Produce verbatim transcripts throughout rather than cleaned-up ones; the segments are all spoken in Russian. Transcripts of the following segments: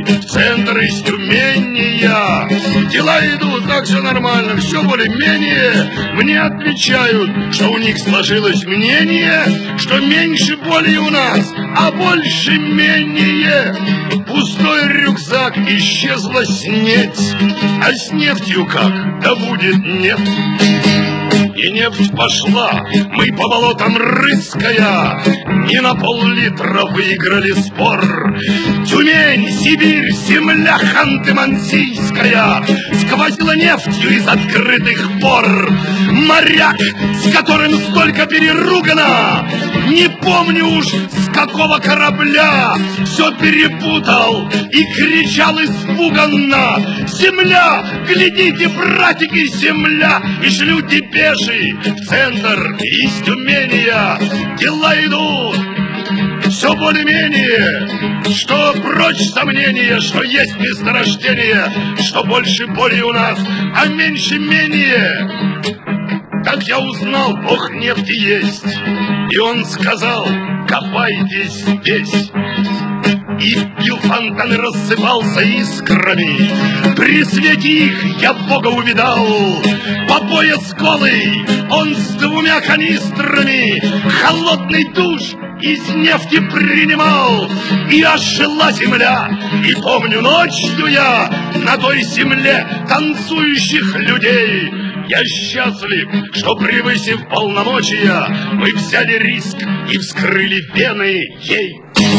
в центр из Тюмени я. Дела идут так же нормально, все более-менее. Мне отвечают, что у них сложилось мнение, что меньше боли у нас, а больше менее. Пустой рюкзак, исчезла снеть, а с нефтью как? Да будет нефть. И нефть пошла, мы по болотам рыская, не на пол-литра выиграли спор. Тюмень, Сибирь, земля Ханты-Мансийская сквозила нефтью из открытых бор. Моряк, с которым столько переругано, не помню уж с какого корабля, все перепутал и кричал испуганно: земля, глядите, братики, земля! И шлю депеши в центр из Тюмени. Дела идут все более-менее, что прочь сомнения, что есть месторождение, что больше боли у нас, а меньше менее. Так я узнал, бог нефти есть, и он сказал: копайте здесь. И пил фонтан и рассыпался искрами. При свете их я Бога увидал. По пояс голый он с двумя канистрами холодный душ из нефти принимал. И ожила земля, и помню ночью я на той земле танцующих людей. Я счастлив, что, превысив полномочия, мы взяли риск и вскрыли вены ей.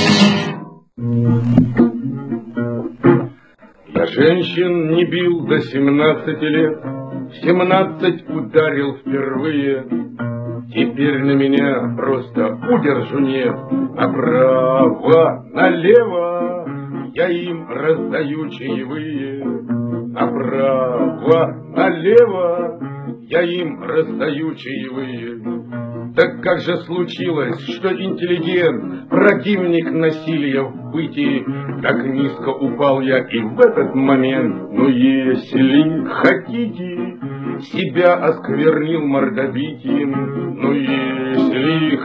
Я женщин не бил до семнадцати лет, в семнадцать ударил впервые. Теперь на меня просто удержу нет, направо, налево я им раздаю чаевые. Направо, налево я им раздаю чаевые. Так как же случилось, что интеллигент, противник насилия в бытии, так низко упал я и в этот момент? Ну, если хотите, себя осквернил мордобитием. Ну, если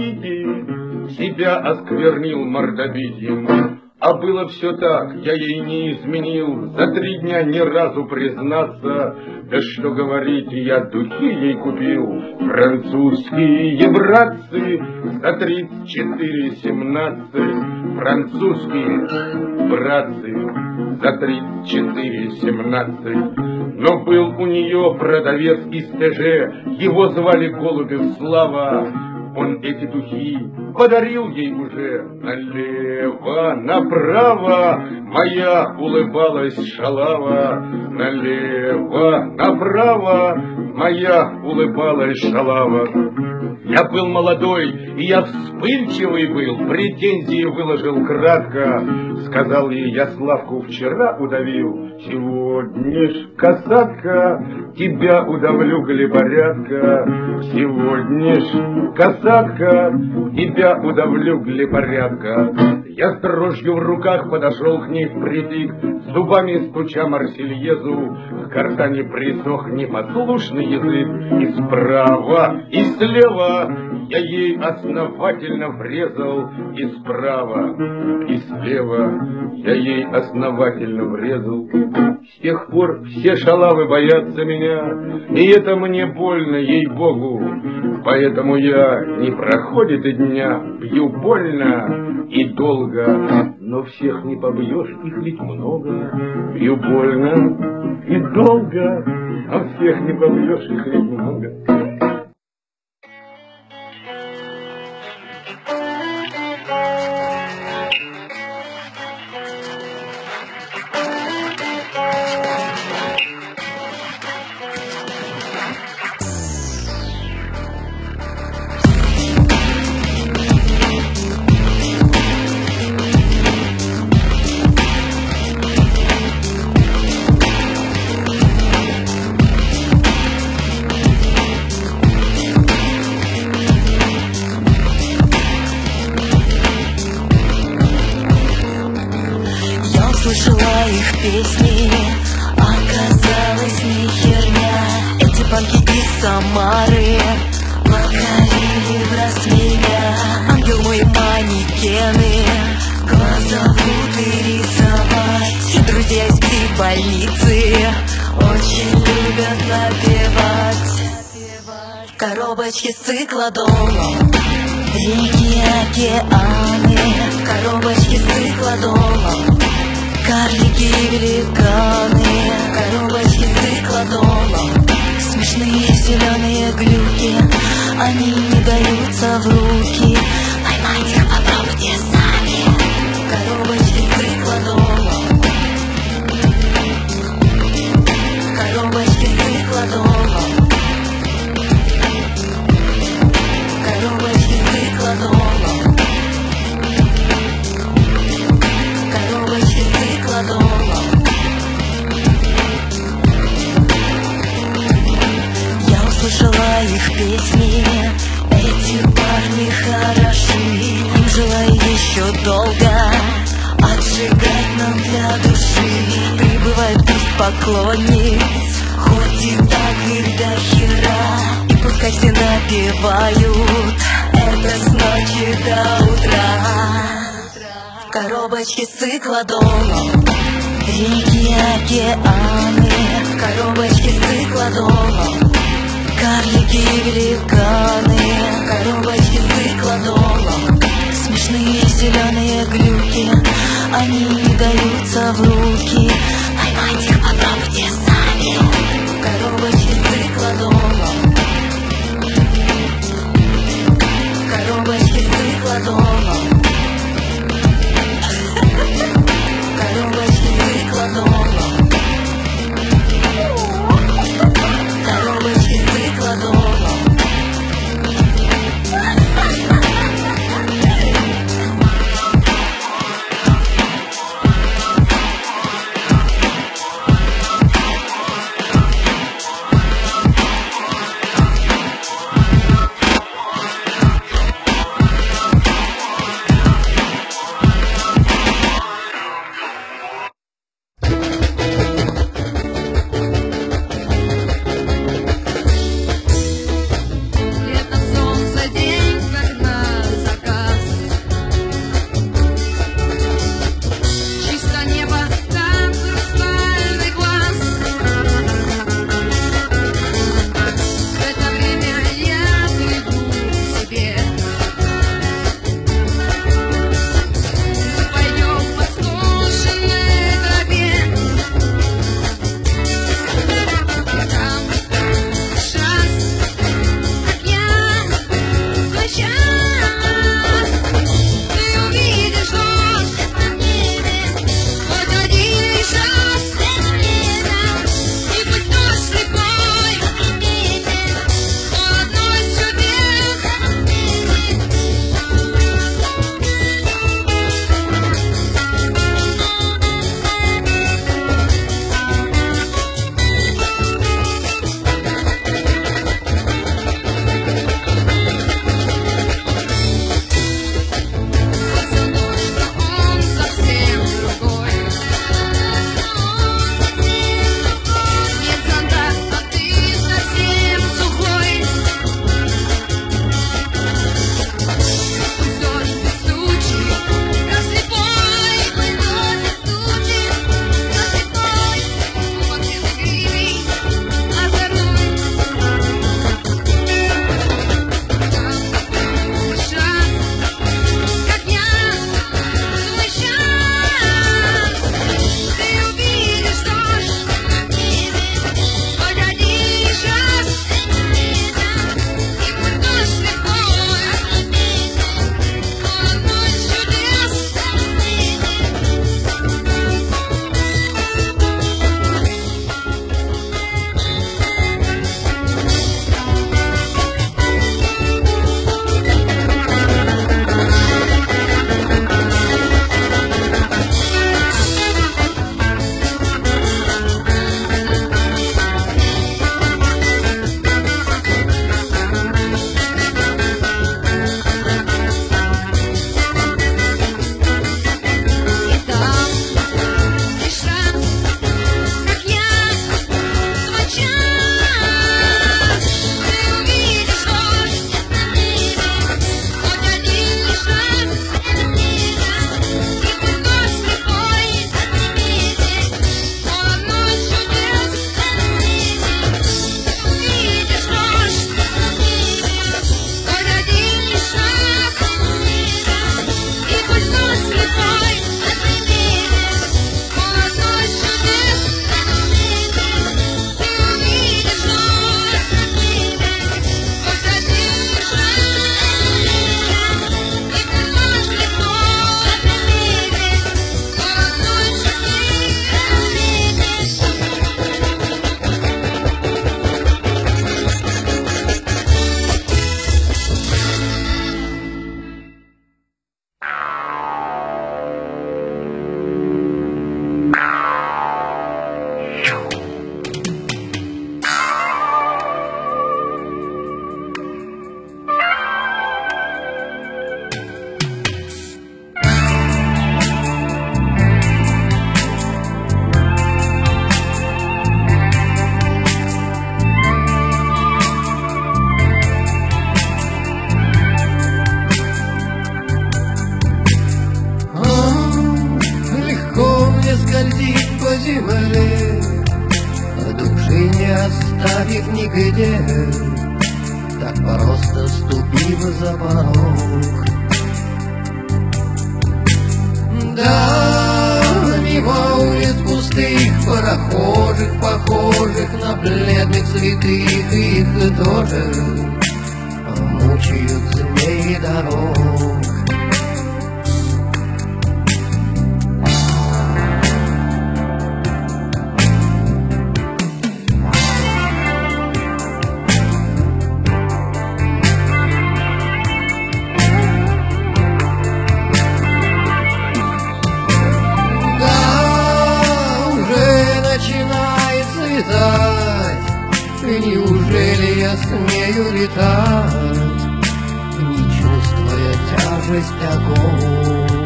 хотите, себя осквернил мордобитием. А было все так, я ей не изменил, за три дня ни разу признаться. Да что говорить, я духи ей купил, французские братцы, за тридцать четыре семнадцать. Французские братцы, за тридцать четыре семнадцать. Но был у нее продавец из ТЖ, его звали Голубев Слава. Он эти духи подарил ей уже. Налево, направо моя улыбалась шалава. Налево, направо моя улыбалась шалава. Я был молодой, и я вспыльчивый был, претензии выложил кратко. Сказал ей: я Славку вчера удавил, сегодня ж, касатка, тебя удавлю, глиборядка. Сегодня ж, касатка, тебя удавлю, глиборядка. Я с дрожью в руках подошел к ней впритык, с зубами стуча Марсельезу. К картане присох непослушный язык, и справа, и слева я ей основательно врезал. И справа, и слева я ей основательно врезал. С тех пор все шалавы боятся меня, и это мне больно, ей-богу. Поэтому я, не проходит и дня, бью больно и долго. Но всех не побьешь, их ведь много. Бью больно и долго, но всех не побьешь, их ведь много. Слышала их песни, оказалось не херня. Эти панки из Самары покорили враз меня. Ангел мой, манекены, глаза будут рисовать. в больнице очень любят напевать. Коробочки с циклодоном, реки, океаны, коробочки с циклодоном, карлики и великаны, коробочки с циклодоном, смешные зеленые глюки, они не даются в руки. Поймать их попробуйте сами. Коробочки с циклодоном, коробочки с циклодоном, коробочки с циклодоном, коробочки с циклодоном. Я услышала их песни, эти парни хороши, им желаю еще долго отжигать нам для души. Прибывает пусть поклонниц, хоть и так их до хера, и пускай все напевают это с ночи до утра. Коробочки с циклодоном, реки, океаны, коробочки с циклодоном, карлики и великаны, коробочки с циклодоном, смешные зеленые глюки, они не даются в руки. Поймать их попробуйте сами. Коробочки с циклодоном, коробочки с циклодоном, коробочки с циклодоном, коробочки с циклодоном. оставив нигде, так просто ступив за порог. Да, мимо улиц пустых, прохожих, похожих на бледных святых, их тоже мучают змеи дорог. Неужели я смею летать, не чувствуя тяжесть оков?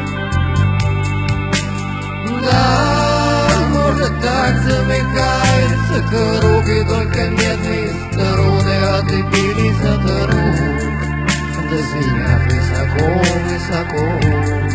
Да, может, так замыкается круг, и только медные струны отбились от рук, да звенят высоко-высоко.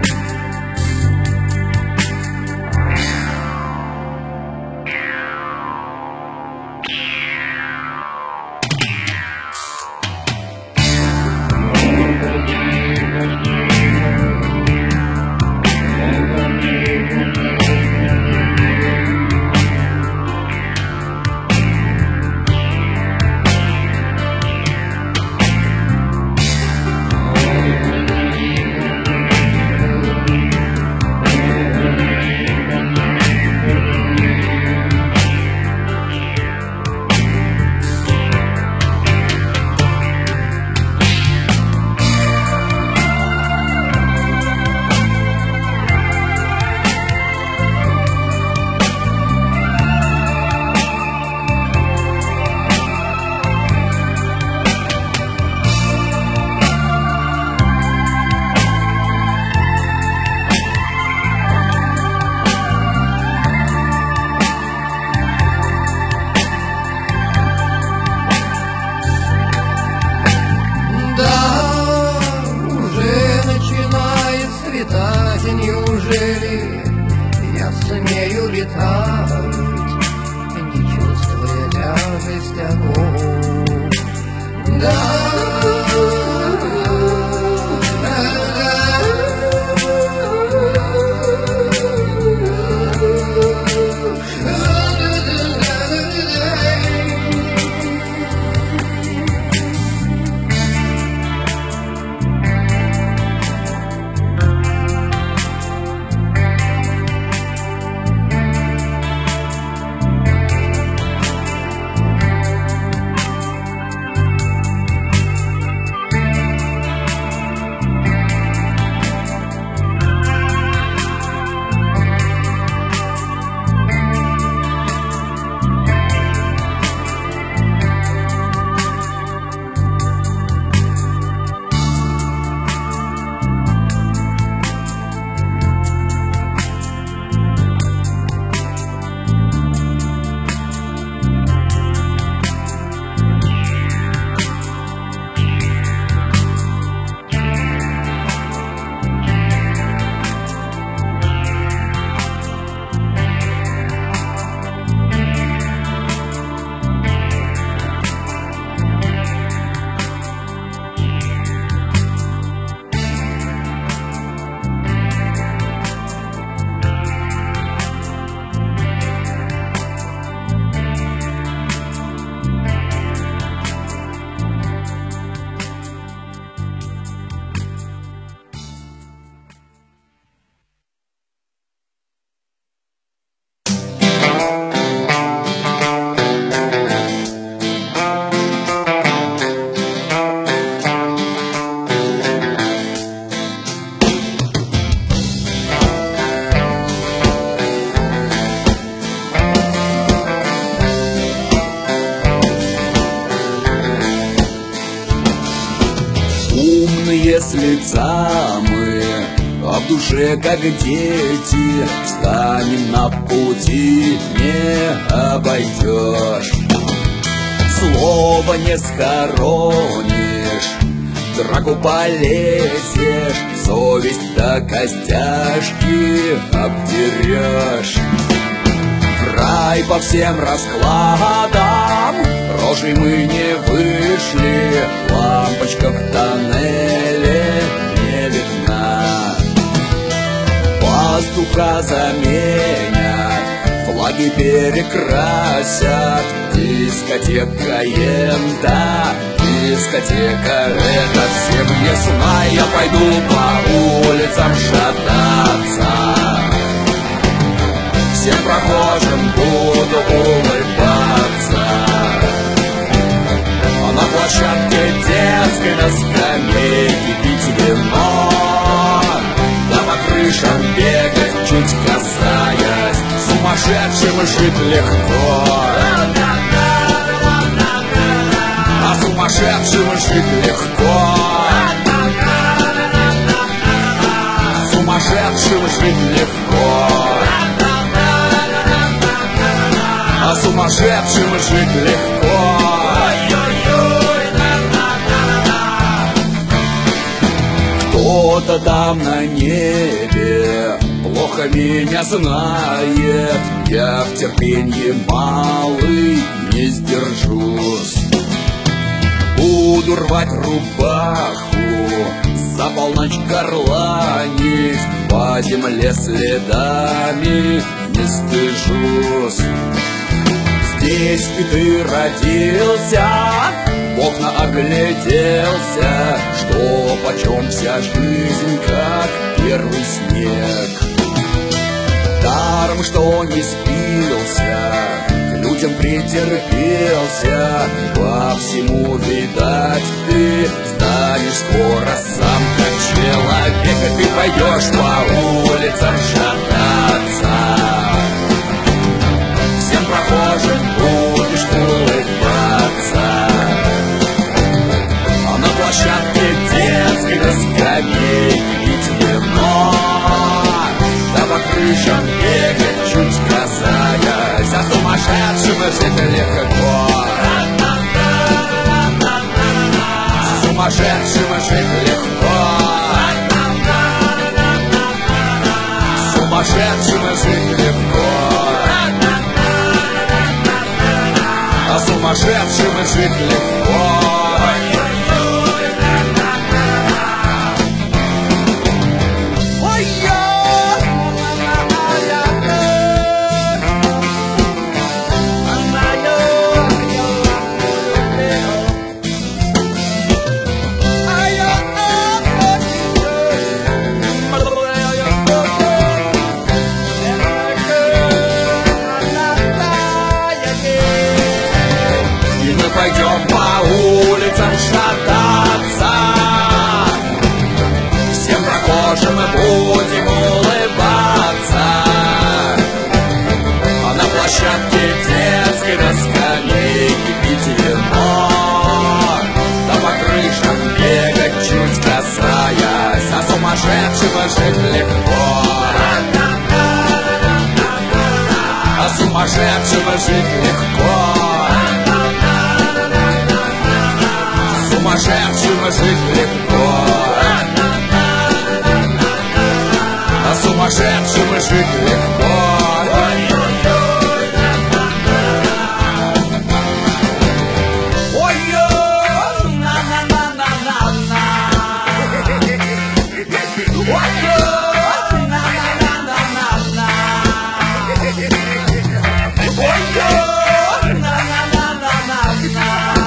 Неужели я сумею летать, не чувствуя тяжесть оков? Да. С лица мы, а в душе как дети, встанем на пути, не обойдешь. Слово не схоронишь, в драку полезешь, совесть до костяшки обдерешь. В рай по всем раскладам, рожей мы не вышли, лампочка в тоннеле не видна. Пастуха заменят, флаги перекрасят, дискотека ента, дискотека это всем ясна. Я пойду по улицам шататься, всем прохожим буду улыбаться, а на площадке детской на скамейке пить вино, да по крышам бегать, чуть касаясь, сумасшедшим жить легко. А сумасшедшим жить легко. Сумасшедшим жить легко. А сумасшедшим жить легко. Кто-то там на небе плохо меня знает, я в терпенье малый не сдержусь. Буду рвать рубаху, за полночь горланить, по земле следами не стыжусь. Здесь ты родился, в окна огляделся, что почем вся жизнь, как первый снег. Даром, что не спился, к людям претерпелся, по всему, видать, ты станешь скоро сам как человек, и ты пойдешь по улицам шататься, всем прохожим будешь улыбаться, а на площадке детской на скамейке пить вино, да по крышам бегать, чуть касаясь, а сумасшедшим жить легко. Сумасшедшим жить легко. Сумасшедшим жить легко. А сумасшедшим жить легко. Пойдем по улицам шататься, всем прохожим мы будем улыбаться, а на площадке детской на скамейке пить вино, да по крышам бегать, чуть касаясь, а сумасшедшим жить легко. А сумасшедшим жить легко. Сумасшедшим жить легко. А сумасшедшим жить легко. Ой-ой, на-на-на-на-на-на. Ой-ой, на-на-на-на-на-на. Ой-ой, на-на-на-на-на-на.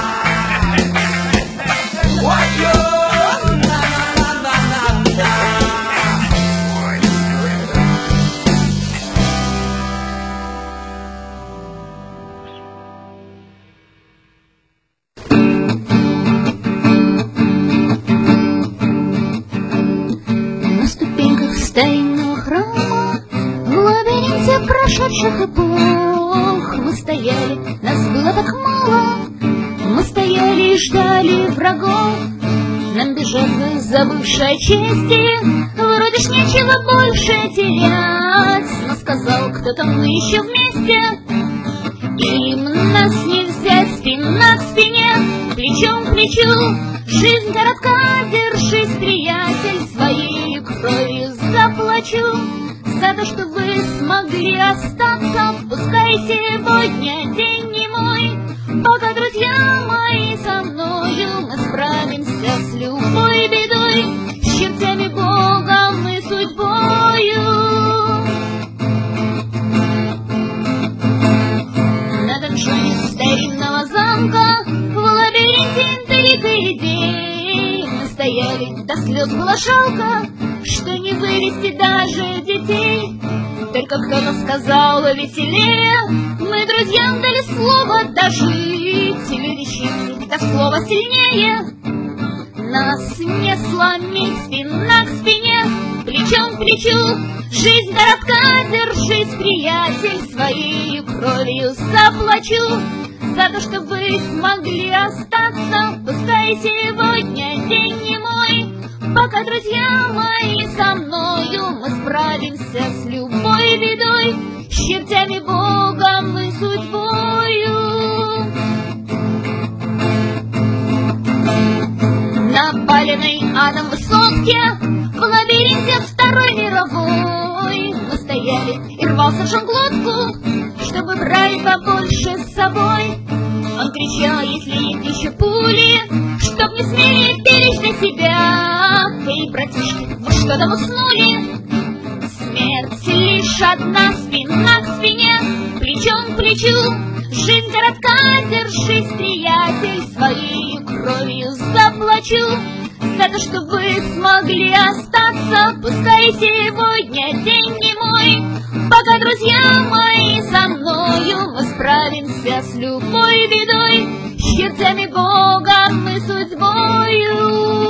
На ступеньках старинного храма, в лабиринте прошедших эпох, мы стояли, нас было так мало, мы стояли и ждали врагов. Нам бежать бы забывшей о чести, вроде ж нечего больше терять. Но сказал кто-то, мы еще вместе, им нас не взять. Спина к спине, плечом к плечу, жизнь коротка, держись, приятель, своей кровью заплачу за то, что вы смогли остаться пускай сегодня день не мой, пока, друзья мои, со мною мы справимся с любой бедой, с чертями, Богом и судьбою. На донжоне старинного замка в лабиринте интриг и идей мы стояли, до слез была жалко, что не вывести даже детей. Только кто-то сказал веселее, мы друзьям дали слово дожить, или решили, да слово сильнее. Нас не сломить, спина к спине, плечом к плечу, жизнь коротка, держись, приятель, своей кровью заплачу за то, что вы смогли остаться, пускай сегодня день не мой, пока, друзья мои, со мною мы справимся с любой бедой, с чертями, Богом и судьбою. На паленой адом высотке в лабиринте второй мировой мы стояли, и рвался Жан-Клодку, чтобы брать побольше с собой. Он кричал, если есть еще пули, чтоб не смели беречь для себя. Эй, братишки, вы что там уснули? Смерть лишь одна, спина к спине, плечом к плечу, жизнь коротка, держись, приятель, своей кровью заплачу за то, что вы смогли остаться, пускай сегодня день не мой, пока, друзья мои, со мною мы справимся с любой бедой, с чертями, Богом и судьбою.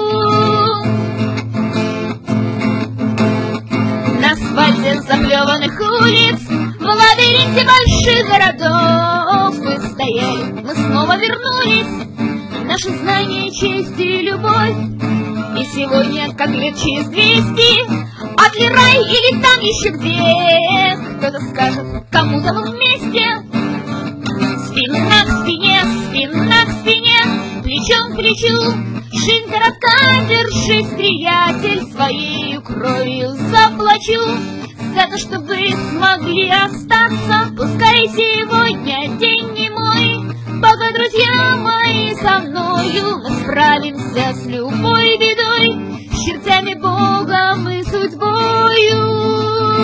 На асфальте заплеванных улиц, в лабиринте больших городов мы стояли, мы снова вернулись, наши знания, честь и любовь. И сегодня, как лет через двести, отли рай или там еще где, кто-то скажет, кому-то мы вместе. Спина к спине, спина к спине, плечом к плечу, жизнь коротка, держись, приятель, своей кровью заплачу за то, что вы смогли остаться, пускай сегодня день не мой, пока, друзья мои, со мною мы справимся с любой бедой, с чертями, Богом и судьбою.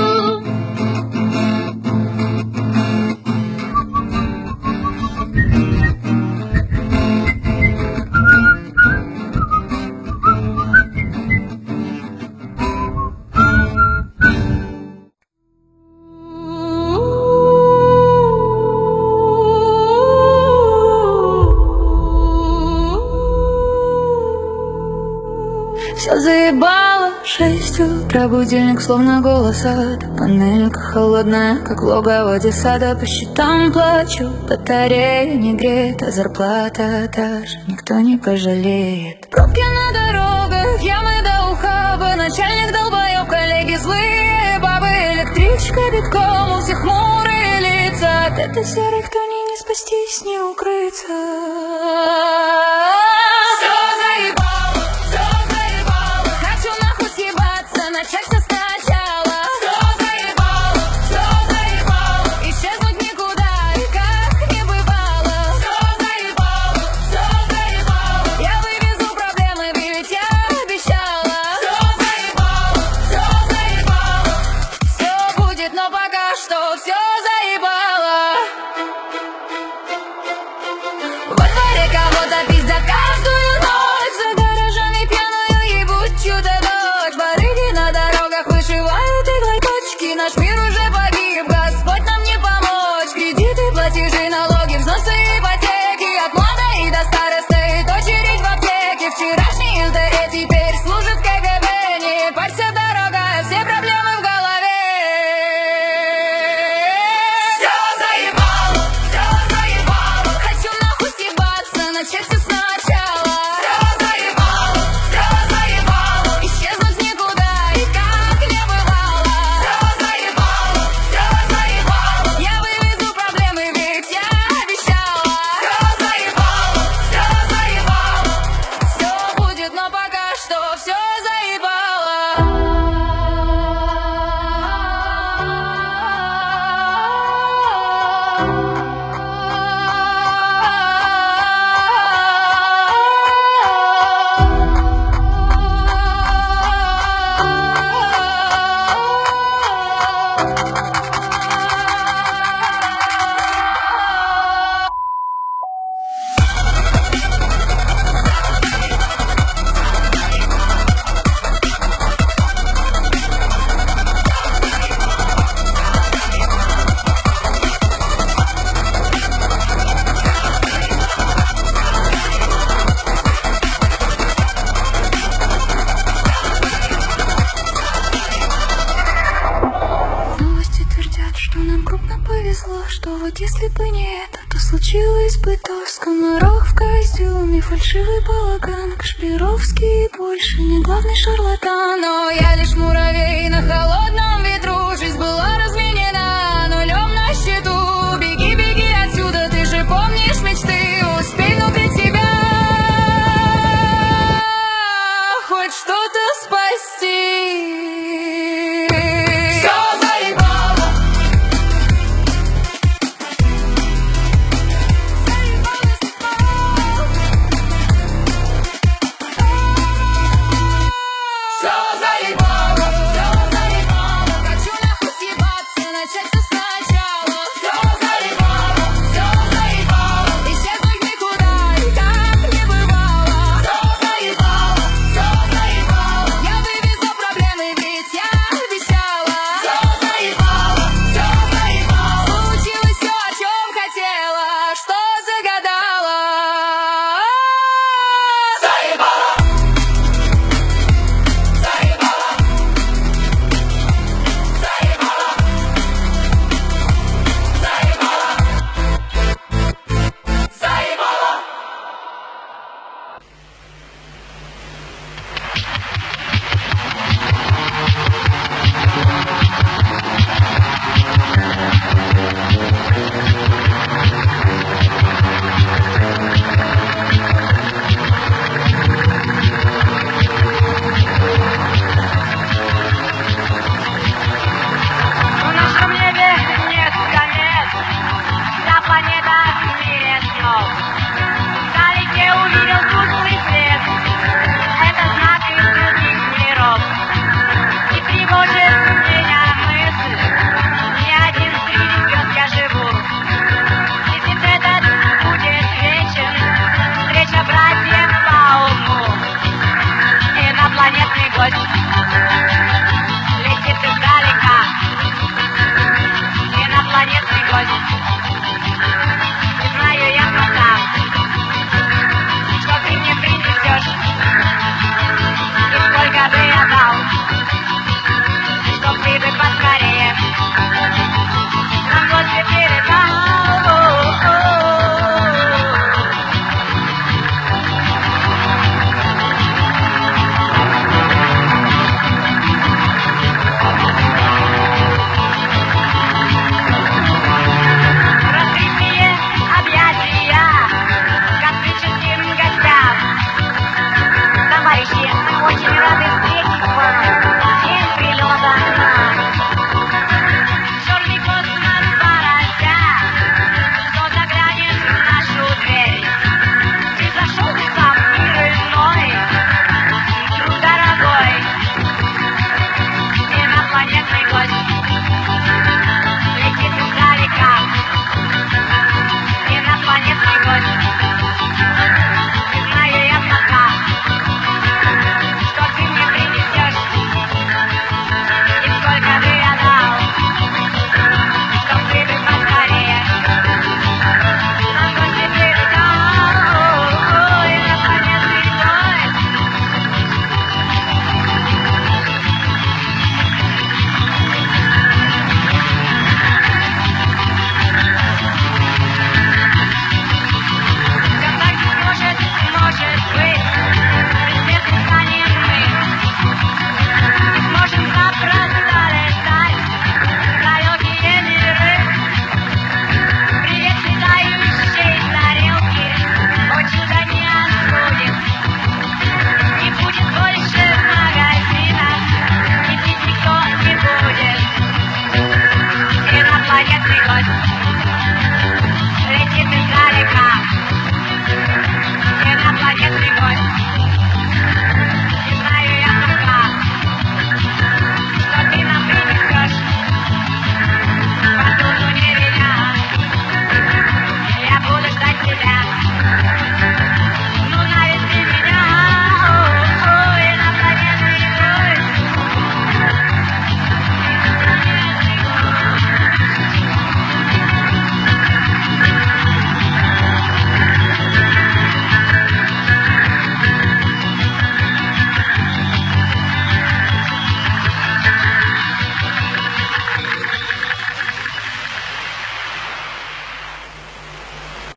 Все заебало, шесть утра, будильник словно голос от панелька холодная, как логово десада. По счетам плачу, батарея не греет, а зарплата та же, никто не пожалеет. Пробки на дорогах, ямы до ухаба, начальник долбоёб, коллеги злые бабы, электричка битком, у всех хмурые лица. От этой серой ткани не спастись, не укрыться. Во дворе кого-то пиздят. нам крупно повезло, что вот если бы не это, то случилось бы то. Скоморох в костюме, фальшивый балаган, Кашпировский больше не главный шарлатан. Но я лишь муравей на холодном ветру, жизнь была разменена нулем на счету. Беги, беги отсюда, ты же помнишь мечты, успей внутри себя хоть что-то спасти.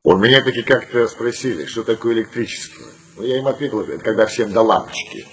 У меня таки как-то спросили, что такое электричество. Ну, я им ответил, это когда всем до лампочки.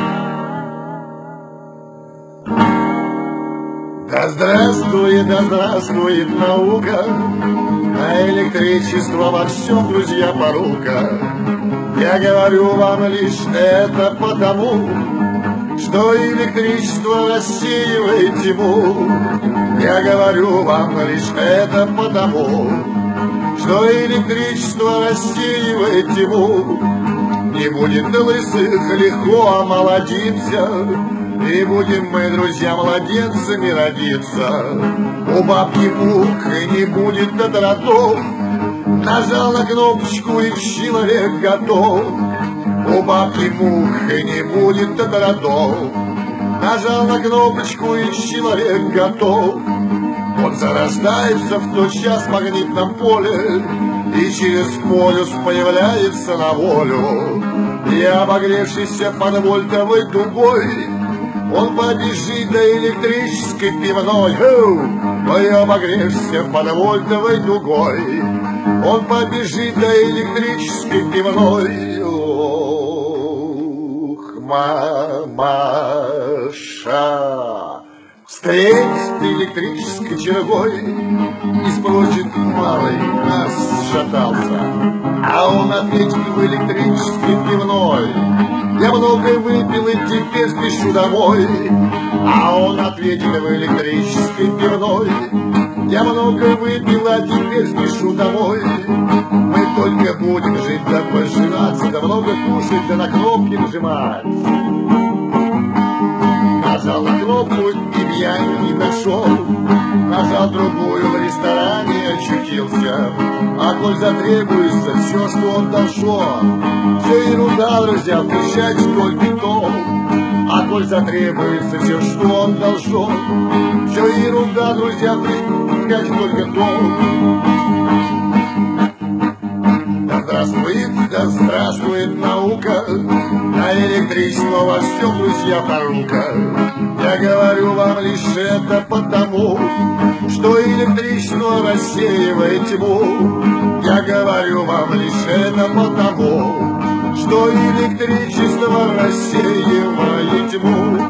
Да здравствует, да здравствует наука, а электричество во всем, друзья, порука. Я говорю вам лишь это потому, что электричество рассеивает тьму. Я говорю вам лишь это потому, что электричество рассеивает тьму. Не будет лысых легко омолодиться, и будем мы, друзья, младенцами родиться. У бабки мук не будет от родов, нажал на кнопочку и человек готов. У бабки мух не будет от родов, нажал на кнопочку и человек готов. Он зарождается в тот час в магнитном поле, и через полюс появляется на волю. И обогревшийся под вольтовой дугой, он побежит до электрической пивной. Ой, обогревшийся под вольтовой дугой, он побежит до электрической пивной. Ох, мамаша встретит электрической чергой и спросит: малый, нас шатался. А он ответит в электрической пивной: я много выпил и теперь спешу домой. А он ответит в электрической пивной: я много выпил, а теперь спешу домой. Мы только будем жить да пожираться, да много кушать, да на кнопки нажимать. Нажал на кнопку и пьяный не дошел, нажал другую, в ресторане очутился. А коль затребуется все, что он должен, все ерунда, друзья, включать только то. А коль затребуется все, что он должен, все ерунда, друзья, включать только то. Да здравствует, да здравствует наука, а электричество во всем, друзья, порука. Я говорю вам лишь это потому, что электричество рассеивает тьму. Я говорю вам лишь это потому, что электричество рассеивает тьму.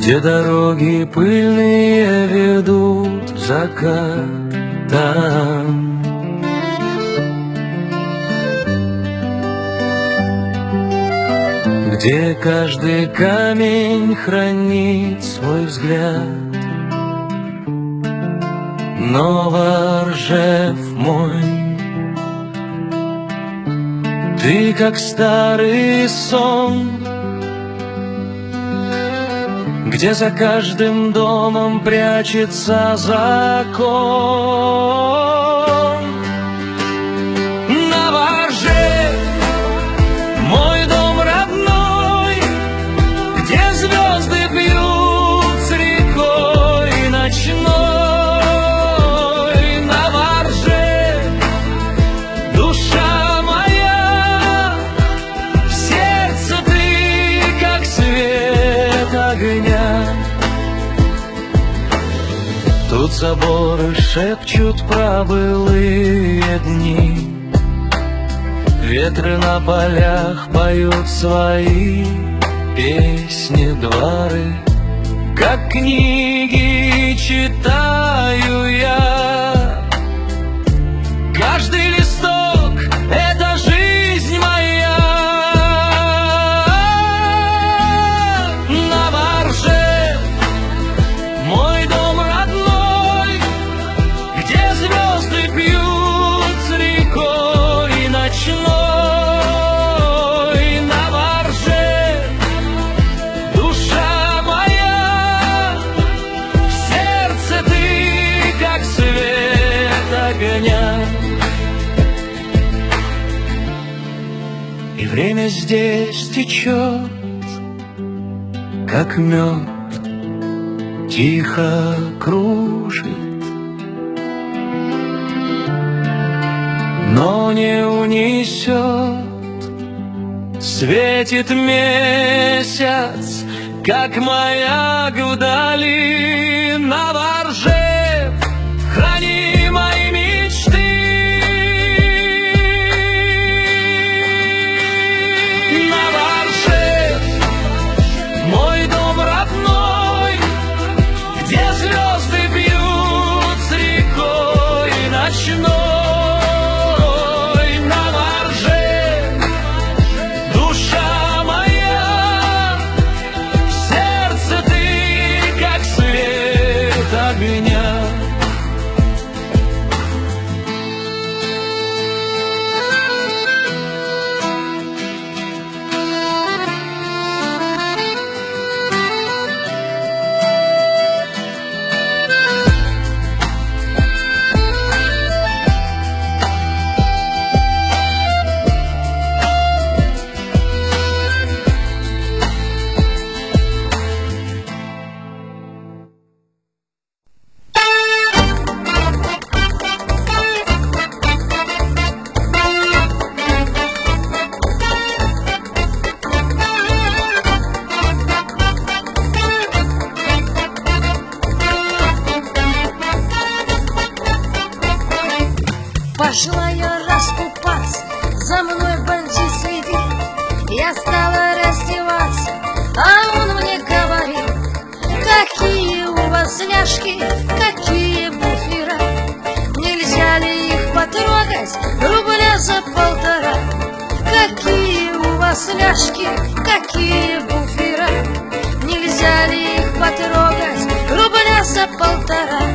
где дороги пыльные ведут в закат там. Где каждый камень хранит свой взгляд. Но Воржев мой, ты как старый сон, где за каждым домом прячется закон. На Воржев, мой дом родной, где звезды пьют с рекой ночной. На Воржев, душа моя, в сердце ты как свет огня. Тут заборы шепчут про былые дни, ветры на полях поют свои песни, дворы. Как книги читаю я, каждый листок — это жизнь моя. На Воржев, мой дом родной, где звезды пьют с рекой ночной. На Воржев, душа моя, в сердце ты как свет огня. И время здесь течет, как мед, тихо кружит, но не унесет. Светит месяц, как маяк вдали. На Воржев, храни мои мечты. На Воржев, мой дом родной, где звезды бьют с рекой ночной. На Воржев, душа моя, в сердце ты как свет огня. Пошла я раскупаться, за мной бандит следит. Я стала раздеваться, а он мне говорит: какие у вас ляжки, какие буфера, нельзя ли их потрогать рубля за полтора? Какие у вас ляжки, какие буфера, нельзя ли их потрогать рубля за полтора?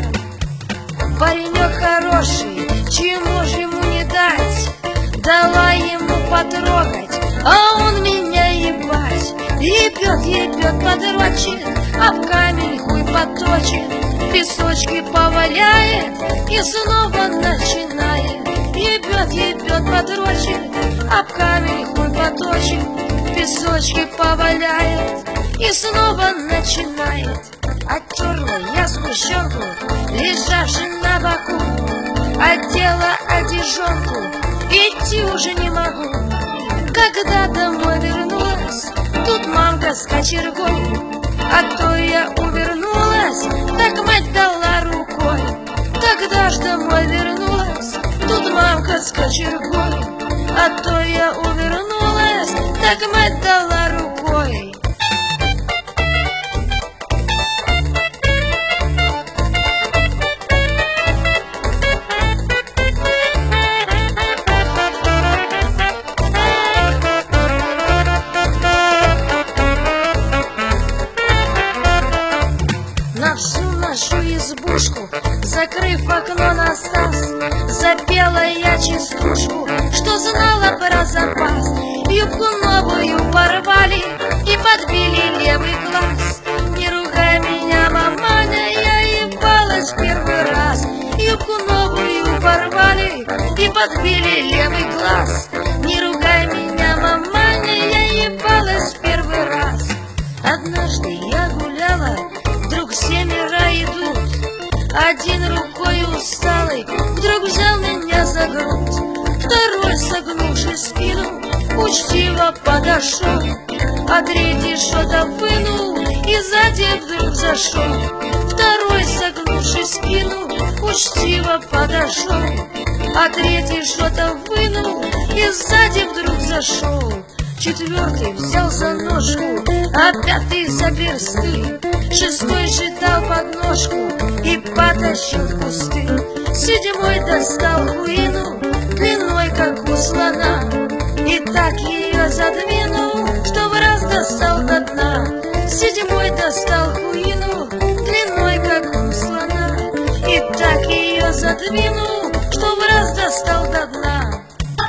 Паренек хороший, чему же ему не дать? Дала ему потрогать, а он меня ебать. Ебет, ебет, подрочит, об камень хуй поточит, песочки поваляет и снова начинает. Ебет, ебет, подрочит, об камень хуй поточит, песочки поваляет и снова начинает. Оттерла я сгущенку, лежавшую на боку, одела одежонку, идти уже не могу. Когда домой вернулась, тут мамка с кочергой, а то я увернулась, так мать дала рукой. Когда ж домой вернулась, тут мамка с кочергой, а то я увернулась, так мать дала рукой. подбили левый глаз. Не ругай меня, маманя, я ебалась первый раз. Юбку новую порвали и подбили левый глаз. Не ругай меня, маманя, я ебалась первый раз. Однажды я гуляла, вдруг семеро идут. Один рукой усталый вдруг взял меня за грудь. Второй, согнувший спину, учтиво подошел. А третий что-то вынул и сзади вдруг зашел. Второй, согнувший спину, учтиво подошел. А третий что-то вынул и сзади вдруг зашел. Четвертый взял за ножку, а пятый за персты. Шестой читал подножку и потащил в кусты. Седьмой достал хуину длиной, как у слона, и так ее задвинул, что в раз достал до дна. Седьмой достал хуину длиной, как у слона, и так ее задвинул, что в раз достал до дна.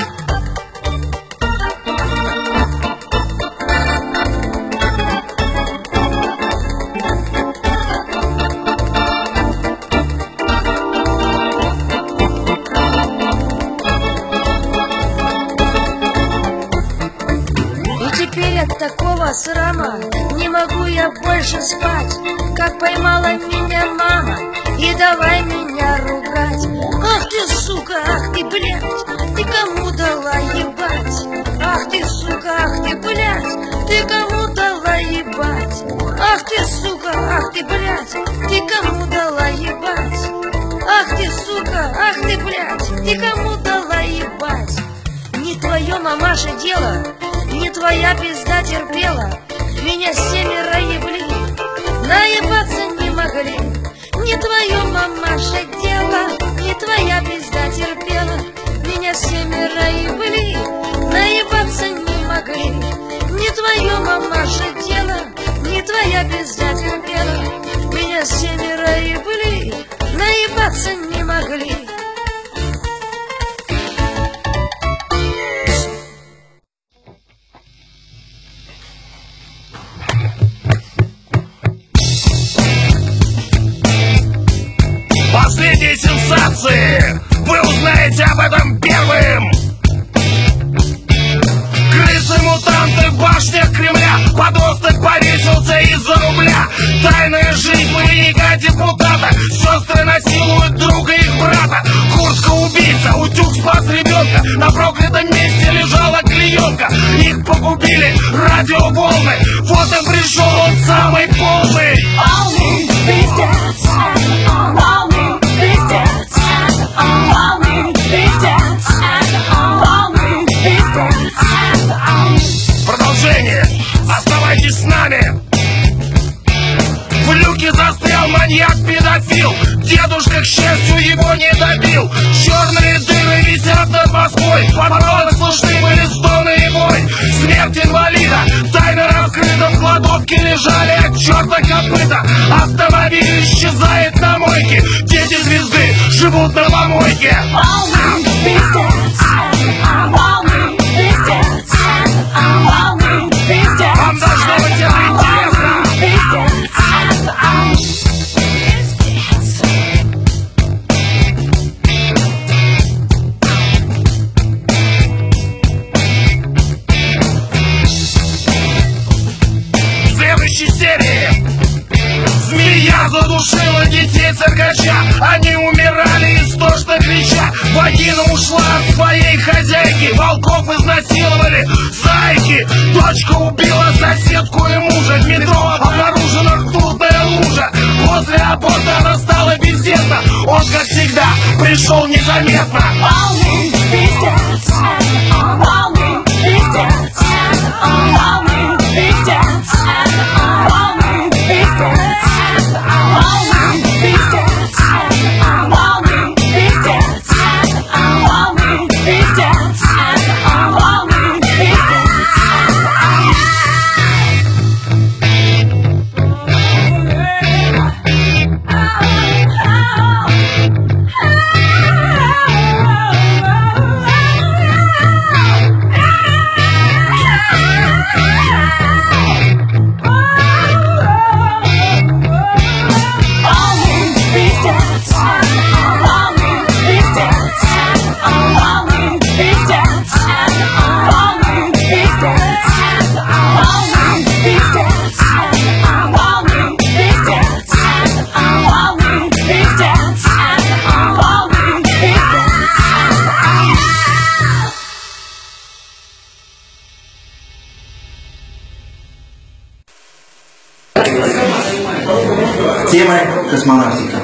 Теперь от такого срама не могу я больше спать. Как поймала меня мама и давай меня ругать. Ах ты, сука, ах ты, блядь, ты кому дала ебать? Ах ты, сука, ах ты, блядь, ты кому дала ебать? Ах ты, сука, ах ты, блядь, ты кому дала ебать? Ах ты, сука, ах ты, блядь, ты кому дала ебать? Не твое, мамаша, дело, не твоя пизда терпела. Меня семеро ебли, наебаться не могли. Не твое, мамаша, дело, не твоя пизда терпела. Меня семеро ебли, наебаться не могли. Не твое, мамаша, дело, не твоя пизда терпела. Меня семеро ебли, наебаться не могли. Последние сенсации! Вы узнаете об этом первым! Крысы-мутанты в башнях Кремля. Подросток повесился из-за рубля. Тайная жизнь военника депутата. Сестры насилуют друга их брата. Курска-убийца, утюг спас ребенка. На проклятом месте лежала клеенка. Их погубили радиоволны. Вот и пришел он самый полный. Полный пиздец, полный пиздец, полный пиздец, полный пиздец. Продолжение. Оставайтесь с нами. В люке застрял маньяк-педофил. Дедушка, к счастью, его не добил. Черные дыры висят над Москвой. В подвалах слышны были стоны и бой. Смерть инвалида тайно раскрыта. В кладовке лежали от черта копыта. Автомобиль исчезает на мойке. Дети звезды живут на помойке. Полный пиздец, полный пиздец, полный пиздец. Вам должно быть это интересно. Пиздец. В следующей серии змея задушила детей циркача. Они умирали истошно крича. Вагина ушла от своей хозяйки. Волков изнасиловали зайки. Дочка убила соседку и мужа. В метро обнаружена ртутная лужа. После аборта она стала бездетна. Он, как всегда, пришел незаметно. Полный пиздец, полный пиздец, полный пиздец, полный пиздец, полный пиздец, полный пиздец, полный пиздец, полный пиздец. Темы космонавтика.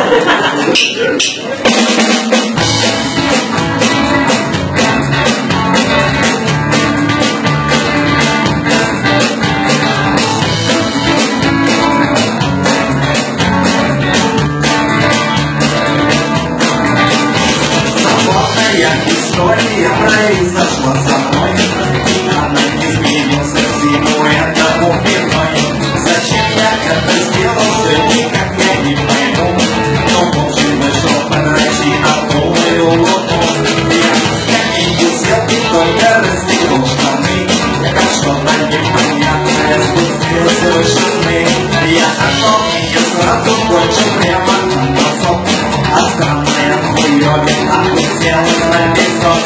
История произошла со мной, она не изменился зимой, это убивает. Зачем я это сделал, никак я не пойму. Но молча вышел подрачи, а полную луну. Я скамейку сел и только расстегнул штаны. Как что-то непонятное спустился выше сны. Я нашел ее сразу кончил прямо на носок. А странная хуёвина уселась на песок.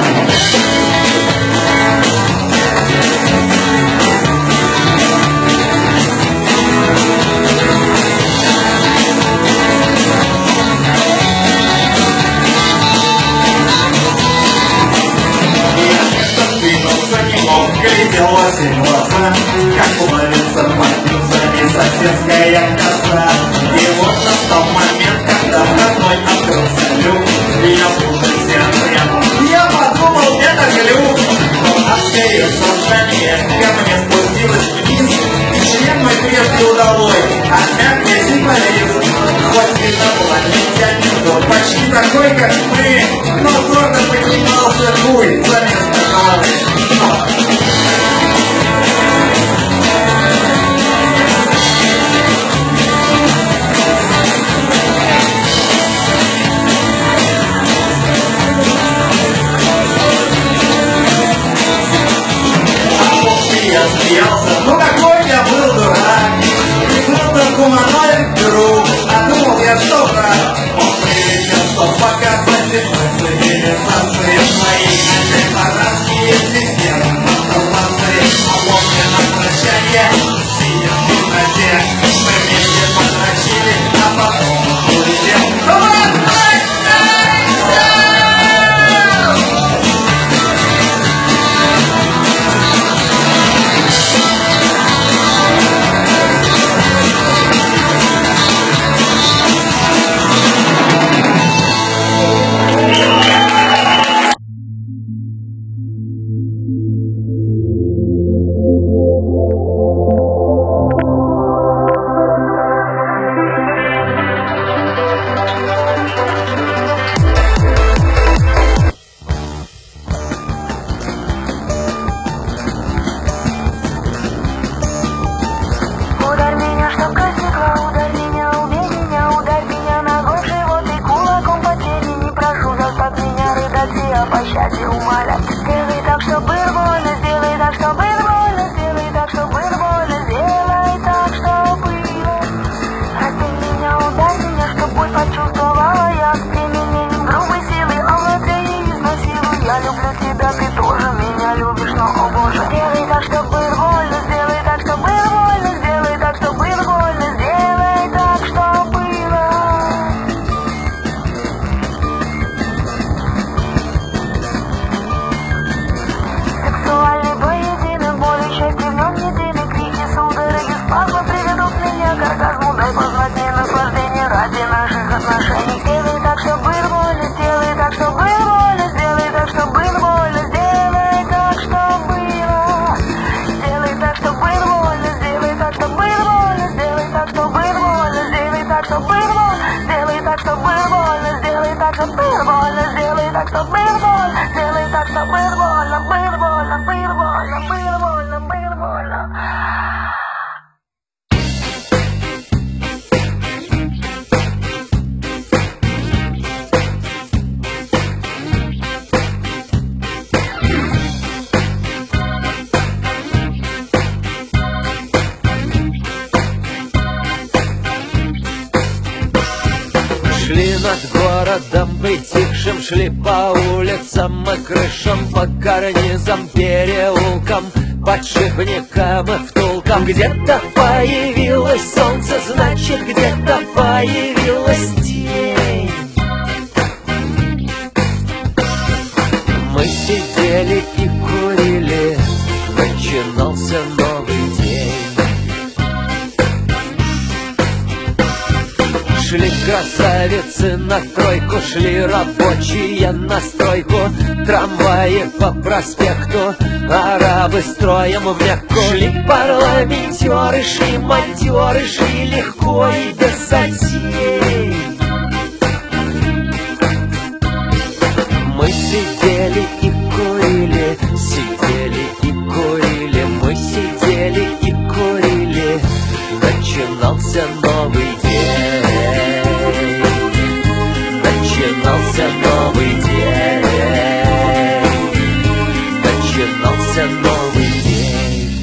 Глядел во все глаза, как уловится морфюза и соседская коса. И вот настал момент, когда входной открылся люк. Я слушался прямо, я подумал, это глюк. Но остается сознание, ко мне спустилось вниз. И член мой прежде удалой, опять мне символист. Хоть инопланетянин был почти такой, как мы, но гордо поднимался хуй за место головы. Я смеялся, ну какой я был дурак. Прикрылся гуманоид друг, а думал я что-то. Он прилетел, чтоб показать цивилизации своей. Опять парадские системы, мастерклассы. А после на прощание, сидя в темноте, мы вместе подрочили, а потом улетел. Притихшим шли по улицам и крышам, по карнизам, переулкам, подшипникам и втулкам. Где-то появилось солнце, значит, где-то появилась тень. Мы сидели и курили, начинался новый день. Красавицы на тройку шли рабочие на стройку, трамваи по проспекту, арабы строем в мягку. Шли парламентеры, шли монтеры, шли легко и без затей. Мы сидели и курили, сидели и курили, мы сидели и курили. Начинался новый день, начинался новый день, начинался новый день.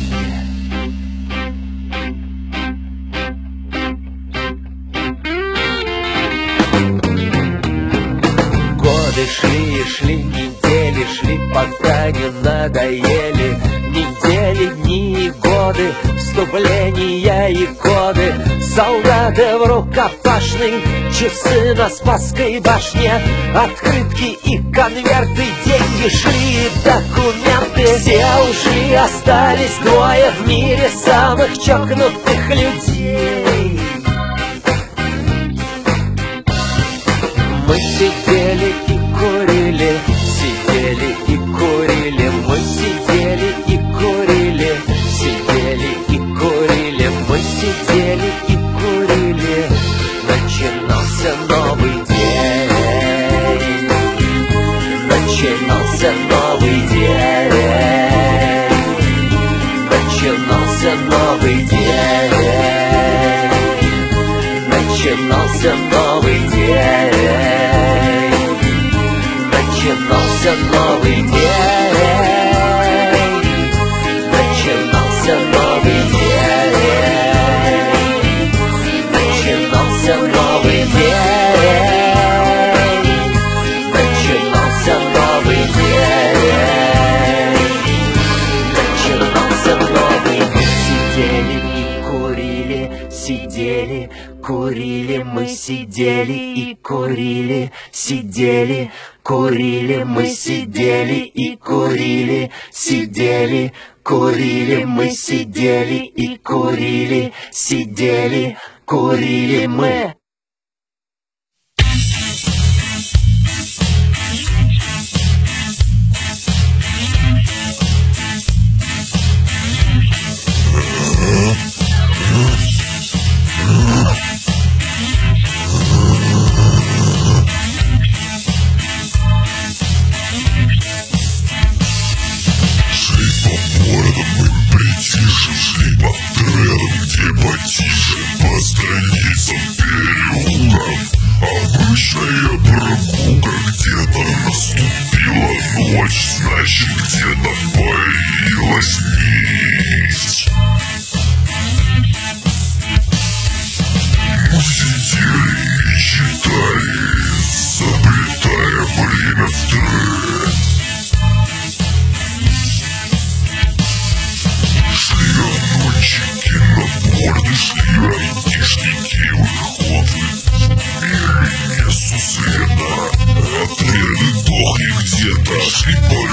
Годы шли и шли, недели шли, пока не надоели. Недели, дни и годы, вступления и коды. Солдаты в рукопашной, часы на Спасской башне, открытки и конверты, деньги шли, документы. Все ушли, остались двое в мире самых чокнутых людей. Мы сидели и курили, сидели и курили, мы сидели и курили, сидели и курили, мы сидели и курили. Начинался новый день, начинался новый день, начинался новый день, начинался новый день. Начинался новый день, начинался новый день, начинался новый день, начинался новый день, начинался новый день. Сидели и курили, сидели, курили, мы сидели и курили, сидели, курили, мы сидели и курили, сидели, курили, мы сидели и курили, сидели, курили мы. Шли по трендам, где потише, по страницам переулков. Обычная прогулка, где-то наступила ночь, значит где-то появилась нить. Мы сидели и читали, заплетая время в тред. Киноборды шли айтишники, выходы пели несу света. Отряды дохли где-то, шли по